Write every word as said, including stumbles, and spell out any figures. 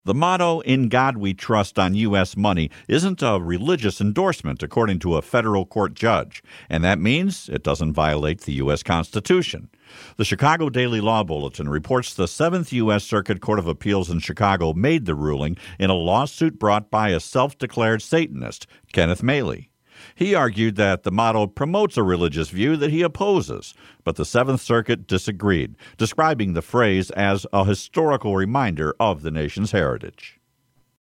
The motto, "In God We Trust," on U S money isn't a religious endorsement, according to a federal court judge, and that means it doesn't violate the U S Constitution. The Chicago Daily Law Bulletin reports the Seventh U S Circuit Court of Appeals in Chicago made the ruling in a lawsuit brought by a self-declared Satanist, Kenneth Maley. He argued that the motto promotes a religious view that he opposes, but the Seventh Circuit disagreed, describing the phrase as a historical reminder of the nation's heritage.